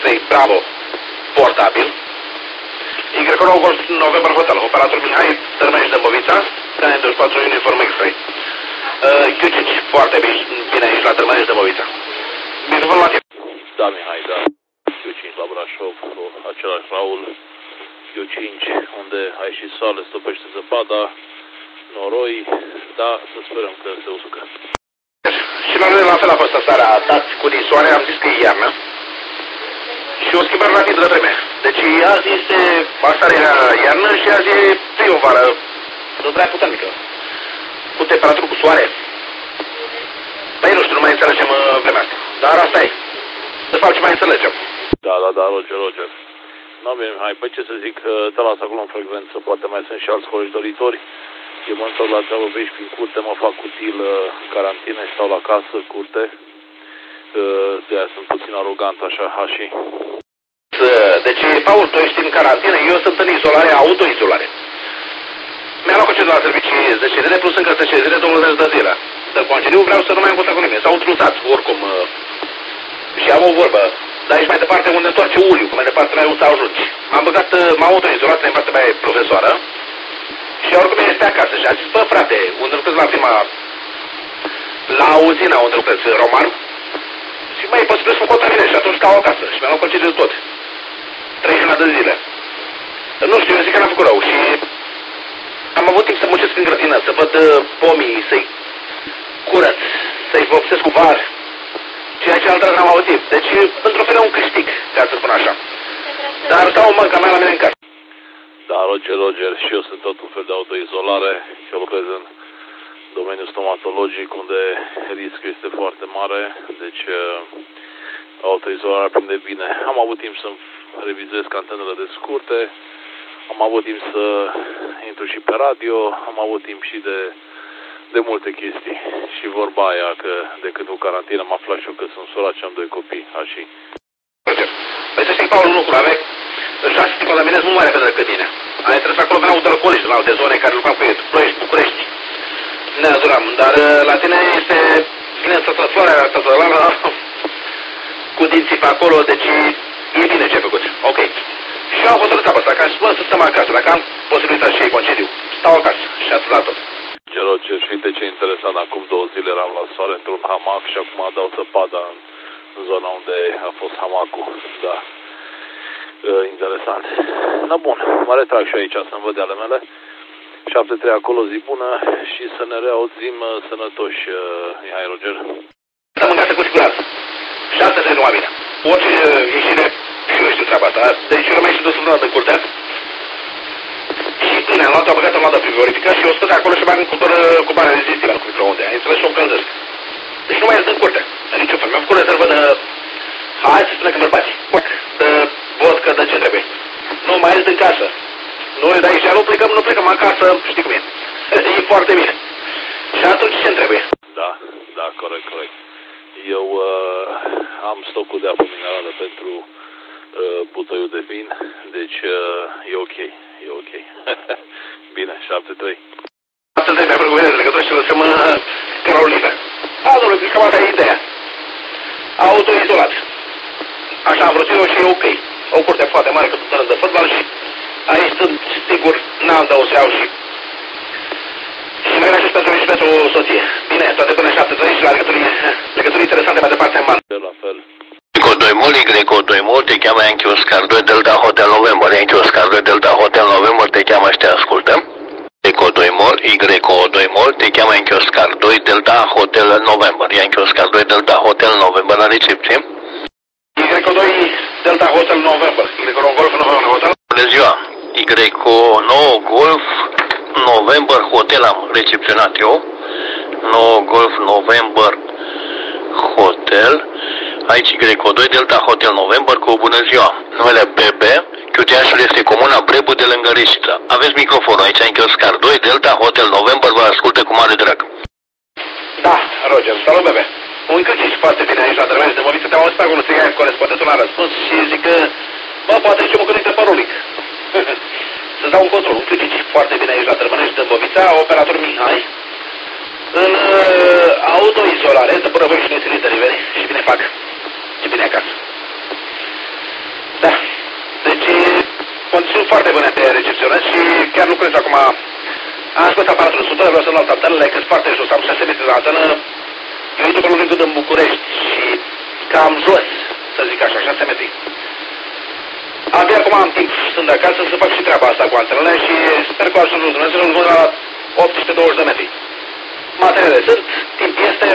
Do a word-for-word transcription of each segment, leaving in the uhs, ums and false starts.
X-Ray Bravo, portabil. Y nouă Golf November Hotel, operator Mihai, Tărmănești Dâmbovița, K N douăzeci și patru Uniform X-Ray. Q cinci, foarte bine aici la Tărmănești Dâmbovița. Bine vă luați. Da, Mihai, da. Q cinci la Brașov, același Raul. Q cinci, unde ai și soare, stopește zăpada, noroi, da, să sperăm că se usucă. Și la noi la fel a fost starea, dat cu nisoare, am zis că e iarnă. Și o schimbare rapidă de vreme. Deci azi este, astăzi era iarnă și azi e primăvară, nu prea puternică. Cu temperatură, cu soare. Păi nu știu, nu mai înțelegem uh, vremea asta. Dar asta e. De fapt, ce mai înțelegem? Da, da, da, Roger, Roger. Nu, bine, hai, păi ce să zic, te las acolo în frecvență, poate mai sunt și alți colegi doritori. Eu mă întorc la treabă pe aici prin curte, mă fac util în carantină, stau la casă, curte. De aia sunt puțin arogant, așa, hașii. Deci, Paul, tu ești în carantină, eu sunt în izolare, autoizolare. Mi-a luat concediu la servicii zece zile, plus încă zece zile, douăzeci de zile. De concediu vreau să nu mai am contact cu nimeni. S-au truzat, oricum. Și am o vorbă. Dar aici mai departe unde întoarce uliu, că mai departe n-ai unde să ajungi. M-am băgat, m-am autoizolat, în partea mea e profesoară. Și oricum este acasă. Și a zis, bă, frate, unde lucrez la prima, la uzina unde lucrez, Roman. Și mai posibil să mă contaminez și atunci stau acasă. Și mi-am luat concediu de tot. treizeci de zile. Nu știu, eu zic că n-am făcut rău. Și am avut timp să muncesc în grădină, să văd pomii, să-i curăț, să-i vopsesc cu var. Ceea ce altă n-am avut timp. Deci, într-o fel, un câștig, ca să spun așa. Dar stau în mânca mea la mine în casă. Da, Roger, Roger, și eu sunt tot un fel de autoizolare. Eu lucrez în domeniul stomatologic, unde riscul este foarte mare. Deci, autoizolarea prinde bine. Am avut timp să-mi revizuiesc antenele de scurte. Am avut timp să intru și pe radio. Am avut timp și de... de multe chestii. Și vorba aia că de când cu carantină m-a aflat și eu că sunt sorat și am doi copii, așa. Păi să știi, Paul, un lucru, aveai șanse să te contaminezi mult mai repede decât tine. Ai trebuit acolo, veneau de alcooliști în alte zone care lucrau cu ei, Ploiești, București. Ne azuram, dar la tine este bine sătătoarea, sătătoarea, cu dinții pe acolo, deci e bine ce ai făcut. Ok. Și eu am hotărât treaba asta, că am spus să stăm acasă, dacă am posibilitatea și ei concediu, stau acasă și atât la tot. Roger, și uite ce interesant, acum două zile eram la soare într-un hamac și acum dau zăpada în, în zona unde a fost hamacul, da, uh, interesant. Na bun, mă retrag și aici să-mi văd de ale mele, șapte trei acolo, zi bună și să ne reauzim uh, sănătoși, uh, Mihai, Roger. Am mâncat cu siguranță și astăzi nu mai bine, orice uh, ieșire și eu știu treaba asta, deci eu rămâi și dus în curtea. Și bine, am luat-o, am băgat, am luat-o frigorifică și o scot acolo și bag în cultură cu bani rezistivă cu microunde. Ai înțeles și o încălzesc. Deci nu mai ies din curte. În niciun fel. Mi-am făcut rezervă de... Hai să spunem că bărbați. De vodcă, de ce trebuie. Nu mai ies din casă. Noi de aici nu plecăm, nu plecăm acasă, știi cum e. E foarte bine. Și atunci ce-mi trebuie? Da, da, corect, corect. Eu uh, am stocul de apă minerală pentru uh, butoiul de vin, deci uh, e ok. E ok. Bine, șapte trei. șapte trei mi-a făcut de legătură și lăsăm Carolina. A, domnule, cam asta e ideea. Autoizolat. Așa am vrut eu și e ok. O curte foarte mare, că sunt de fotbal și aici sunt sigur, n-am de o să iau și... Și noi ne-aș pentru și pentru soție. Bine, toate până șapte trei și la legături, legături interesante mai departe în bani. La fel. doi mol, Y doi mol, te cheamă Yankee Oscar doi Delta Hotel November. Yankee Oscar doi Delta Hotel November te cheamă și te ascultăm. Y doi mol, Y doi mol, te cheamă Yankee Oscar doi Delta Hotel November. Yankee Oscar doi Delta Hotel November la recepție. Y doi Delta Hotel November. Y nouă Golf November Hotel. Bună ziua. Y nouă Golf November Hotel am recepționat eu. nouă Golf November Hotel. Aici Y doi Delta Hotel November cu bună ziua. Numele B B, Chiuteașul este comuna Brebu de lângă Reșița. Aveți microfonul aici, în Oscar doi Delta Hotel November, vă ascultă cu mare drag. Da, Roger, salut, bebe. Un câțiși foarte bine aici la Tărmănești Dâmbovița, te-am auzit pe acolo, ți-ai corespondentul la răspuns și zic că, bă, poate și mă gândesc pe parolic. Să-ți dau un control, un câțiși foarte bine aici la Tărmănești Dâmbovița, operator Mihai, în uh, autoizolare, de până voi și nu ținut delivery și bine fac. Și bine acasă. foarte bune te recepționez și chiar lucrez acum. Am scos aparatul în sută, vreau să luau antenele, că-s foarte jos, am șase metri de antenă. Eu după lumea cât în București și cam jos, să zic așa, șase metri. Abia acum am timp, sunt de acasă, să fac și treaba asta cu antenele și sper că ajutorul Dumnezeu să rămân la optsprezece douăzeci de metri. Materiale sunt, timp este,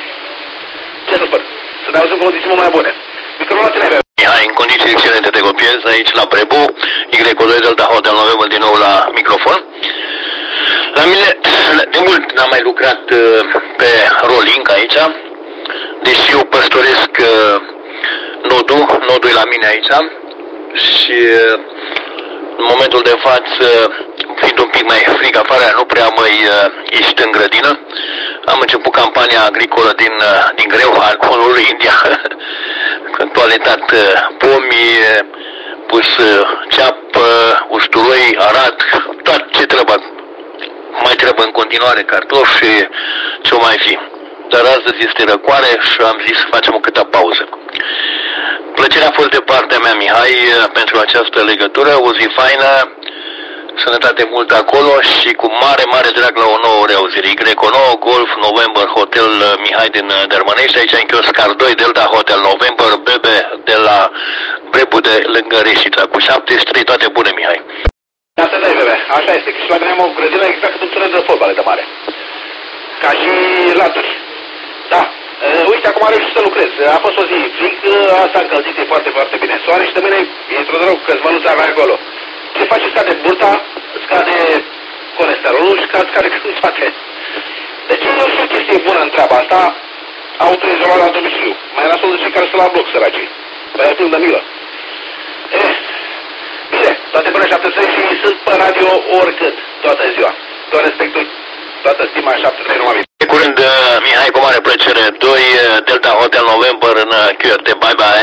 ce să spun, să ne auzim condiții mult mai bune. Microfonațele mele. Hai, în condiții excelente te copiez aici la Prebu, Y doi Delta Hotel November din nou la microfon. La mine, de mult n-am mai lucrat pe rolling aici, deși eu păstoresc nodul, nodul e la mine aici și în momentul de față, fiind un pic mai frig afară, nu prea mă ieșit în grădină. Am început campania agricolă din, din greu al colului India, toaletat pomi, pus ceapă, usturoi, arat, tot ce trebuie. Mai trebuie în continuare cartofi și ce o mai fi. Dar astăzi este răcoare și am zis să facem o câtă pauză. Plăcerea a fost de partea mea, Mihai, pentru această legătură, o zi faină, sănătate mult acolo și cu mare, mare drag la o nouă reauzire. Y nouă Golf November Hotel Mihai din Dărmănești, aici în Chioscar doi Delta Hotel November, Bebe de la Brebu de lângă Reșița, cu șaptezeci și trei, toate bune, Mihai. Asta da, bebe, așa este, și la mine am o grădină exact cât un teren de fotbal de mare. Ca și laturi. Da, uh, uite, acum am reușit să lucrez. A fost o zi frig, asta încălzit e foarte, foarte bine. Soare și de mâine intru de rău că zmănuța avea acolo. Ce face? Scade burta, scade colesterolul și scade toate. Deci e o chestie bună în treaba asta, autoizolare la domiciliu. Mai nasol de cei care sunt la bloc, săracii. Păi plâng de milă. Eh, bine, toate până șapte și sunt pe radio oricât, toată ziua. Tot respectul, toată stima șapte trei numai bine. De curând, Mihai, cu mare plăcere, doi Delta Hotel November în Q R T, bye bye.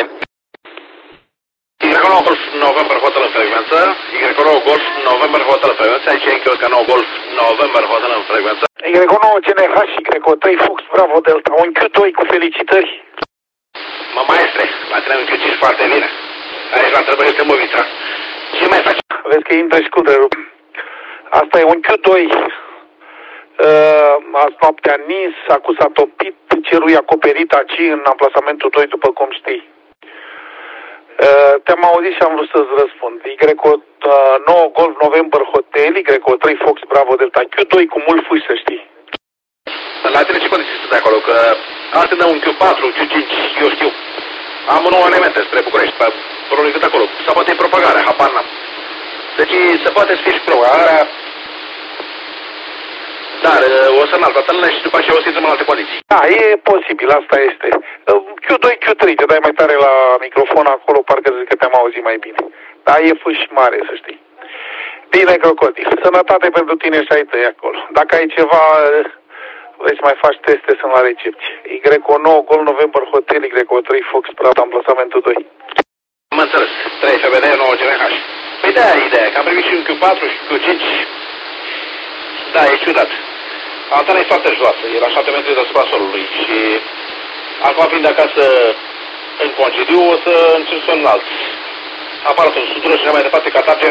Y nouă Golf November Hotel în frecvență, Y nouă Golf November Hotel în frecvență, aici e încă nouă Golf November Hotel în frecvență. Y nouă G N H, Y trei Fox Bravo Delta, un Q doi cu felicitări. Mă, maestre, la tine un Q cinci foarte bine. Aici la întrebări este movița. Ce mai faci? Vezi că intră și cutrerul. Asta e un Q doi. Uh, azi noaptea nins, acum s-a topit, cerul e acoperit aici în amplasamentul doi, după cum știi. Uh, te-am auzit și am vrut să-ți răspund. Y nouă Golf November Hotel, Y trei Fox Bravo Delta, Q doi cu mult fâși, să știi. La tine ce condiții sunt de acolo? Că asta dă un Q patru, Q cinci, eu știu. Am nouă elemente spre București, pe rolul cât acolo. Să poate e propagare, habar n-am. Deci se poate să fie și propagarea. Dar o să înalt atâlnă și după aceea o să intrăm în alte condiții. Da, e posibil, asta este. Q doi, Q trei, te dai mai tare la microfon acolo, parcă zic că te-am auzit mai bine. Da, e fâș mare, să știi. Bine, crocodil. Sănătate pentru tine și ai tăi acolo. Dacă ai ceva, vrei să mai faci teste, sunt la recepție. Y nouă Golf November Hotel, Y trei Fox Bravo, amplasamentul doi. Am înțeles. trei F B D, nouă G N H. Păi da, ideea, că am primit și un Q patru și Q cinci. Da, e ciudat. Antena e foarte joasă, e la șapte metri deasupra solului și acum fiind acasă în concediu, o să încerc să înalt aparatul în sutură și mai departe catace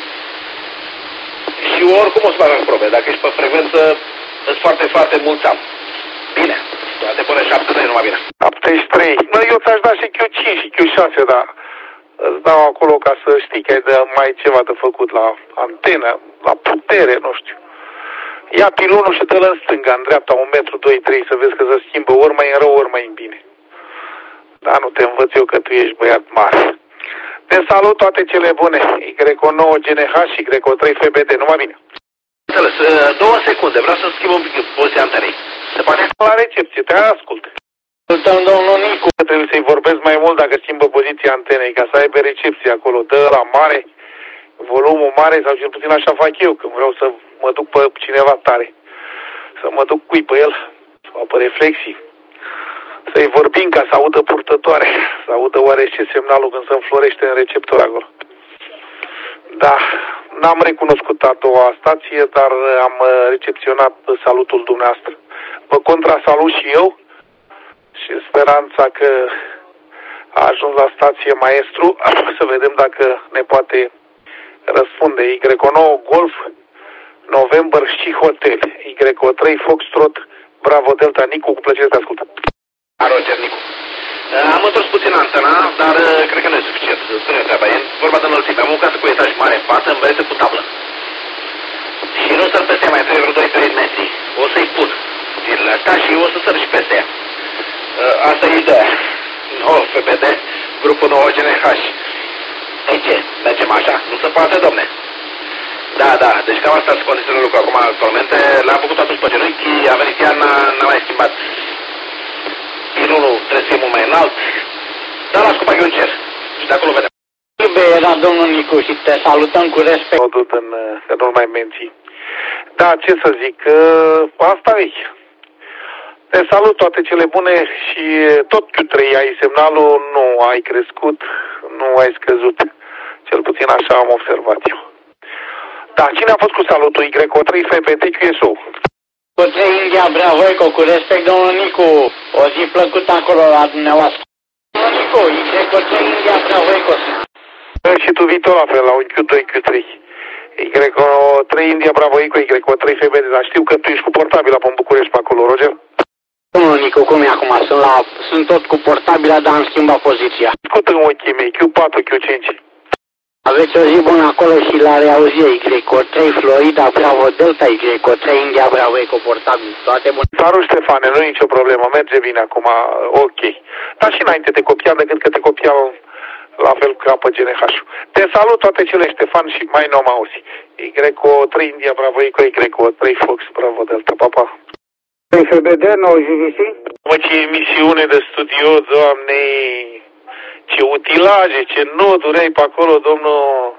și oricum o să fac probe. Dacă ești pe frecvență, îți foarte, foarte mulți am. Bine, toate până șapte trei, numai bine. șaptezeci și trei. Mă, eu ți-aș da și Q cinci și Q șase, dar îți dau acolo ca să știi că ai de mai ceva de făcut la antenă, la putere, nu știu. Ia pilonul și dă-l în stânga, în dreapta, un metru, doi, trei, să vezi că se schimbă ori mai în rău, ori mai în bine. Da, nu te învăț eu că tu ești băiat mare. Te salut, toate cele bune. Y nouă G N H și Y trei F B D, numai bine. Înțeles, două secunde, vreau să schimb un pic poziția antenei. Se poate? La recepție, te ascult. Ascultăm, domnul Nicu. Trebuie să-i vorbesc mai mult dacă schimbă poziția antenei, ca să aibă recepție acolo. Dă la mare, volumul mare, sau cel puțin așa fac eu, când vreau să mă duc pe cineva tare. Să mă duc cui pe el, sau pe reflexii. Să-i vorbim ca să audă purtătoare, să audă oarește semnalul când se înflorește în receptor acolo. Da, n-am recunoscut a doua stație, dar am recepționat salutul dumneavoastră. Vă contrasalut și eu și în speranța că a ajuns la stație maestru, să vedem dacă ne poate Răspunde Y nouă Golf, November și Hotel. Y trei Foxtrot, Bravo Delta Nicu, cu plăcere te ascult. Roger, Nicu. Am întors puțin antena, dar cred că nu e suficient. Spune treaba, e vorba de înălțime. Am o casă cu etaj mare în față, îmbrăită cu tablă. Și nu săr peste ea, mai trebuie vreo doi trei metri. O să-i pun firele astea și o să săr și peste ea. Asta e ideea. nouă F B D, grupul nouă G N H. Ei ce, mergem așa? Nu se poate, domne. Da, da, deci cam asta sunt condițiile lucru acum actualmente. Le-am făcut atunci pe genunchi, a venit iarna, n-a mai schimbat. Pilonul trebuie să fie mult mai înalt, dar las cu baghiul în cer. Și de acolo vedem. Bine, era domnul Nicu și te salutăm cu respect. O dut în, să nu mai menții. Da, ce să zic, asta e. Te salut, toate cele bune și tot Q trei ai semnalul, nu ai crescut, nu ai scăzut. Cel puțin așa am observat eu. Da, cine a fost cu salutul? Y trei F B T Q S O. Cu trei India Bravo Eco, cu respect domnul Nicu, o zi plăcută acolo la dumneavoastră. Domnul Nicu, Y trei India Bravo Eco. Și tu vii tot la fel, la un Q doi Q trei. Y trei India Bravo Eco, Y trei F B T, dar știu că tu ești cu portabila pe București pe acolo, Roger. Domnul Nicu, cum e acum? Sunt, la, sunt tot cu portabila, dar am schimbat poziția. Scut în ochii mei, Q patru, Q cinci. Aveți o zi bună acolo și la reauzire, Y trei Florida Bravo Delta, Y trei India Bravo Eco portabil, toate bune. Salut Ștefane, nu e nicio problemă, merge bine acum, ok. Dar și înainte te copiam decât că te copiau la fel ca pe G N H-ul. Te salut toate cele Ștefan și mai nou mă auzi. Y trei India Bravo Eco, Y trei Fox Bravo Delta, pa, pa. F B D, nouă J V C? Mă, ce emisiune de studio, Doamne, ce utilaje, ce noduri ai pe acolo, domnul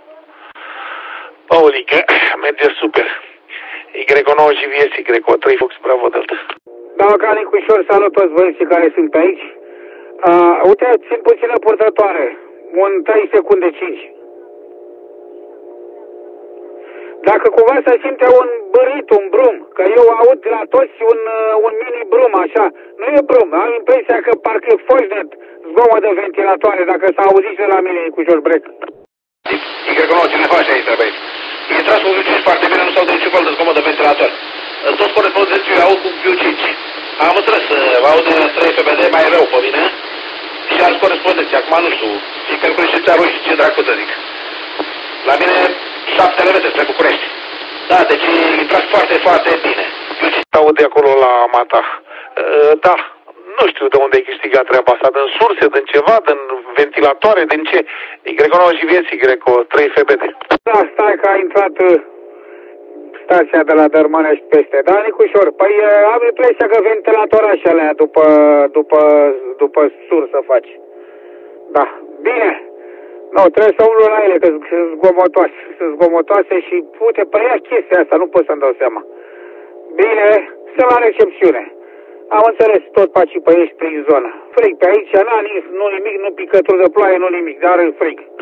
Paulică, merge super. Y nouă J V S, Y trei Fox Bravo Delta. Da, Canicușor, salut toți băieții care sunt pe aici. Uh, uite, țin puțină purtătoare, un trei secunde cinci. Dacă cumva se simte un bărit, un brum, că eu aud la toți un, un mini brum, așa, nu e brum, am impresia că parcă e foșnet zgomot de ventilatoare, dacă s-a auzit și la mine cu ușor brec. Y nouă cineva așa e trebuie. Intrați cu Q cinci foarte bine, nu s-au de niciun fel de zgomot de ventilator. Toți corespondenții eu aud cu Q cinci. Am înțeles, aud trei F B D mai rău pe mine și alți corespondenții. Acum nu știu, fiecare cu niște țaruri și ce dracu să zic. La mine șapte elemente spre București. Da, deci intrați foarte, foarte bine. Aude acolo la Mata. Uh, da, nu știu de unde ai câștigat treaba asta, din surse, din ceva, din ventilatoare, din ce? Y nouă J V S, Y trei F B D. Da, stai că a intrat uh, stația de la Dărmănești peste. Da, Nicușor, păi uh, am impresia că ventilatorașele alea după, după, după sursă faci. Da, bine. Nu, trebuie să umblu la ele, că sunt zgomotoase, sunt zgomotoase și pute pe ea chestia asta, nu pot să-mi dau seama. Bine, sunt la recepțiune. Am înțeles tot pe aici, pe aici, prin zonă. Frig pe aici, n-a, nu nimic, nu picături de ploaie, nu nimic, dar frig.